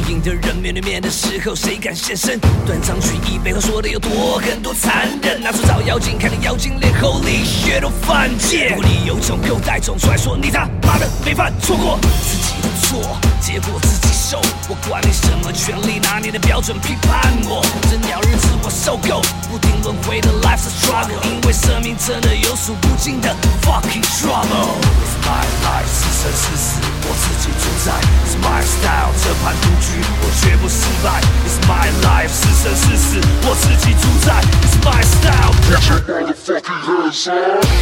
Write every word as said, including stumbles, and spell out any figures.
赢的人面对面的时候，谁敢现身？断章取义背后说的有多狠多残忍？拿出照妖镜，看你妖精脸后里血都犯贱。如果你有种给我带种出来说，你他妈的没犯错过自己的错，结果自己受。我管你什么权利，拿你的标准批判我。这鸟日子我受够，不停轮回的 life's a struggle， 因为生命真的有数不尽的 fucking trouble。It's my life， 是生是死我自己主宰。It's my style， 这盘赌局我绝不失败。It's my life， 是生是死我自己主宰。It's my style， Put your motherfucking hands up。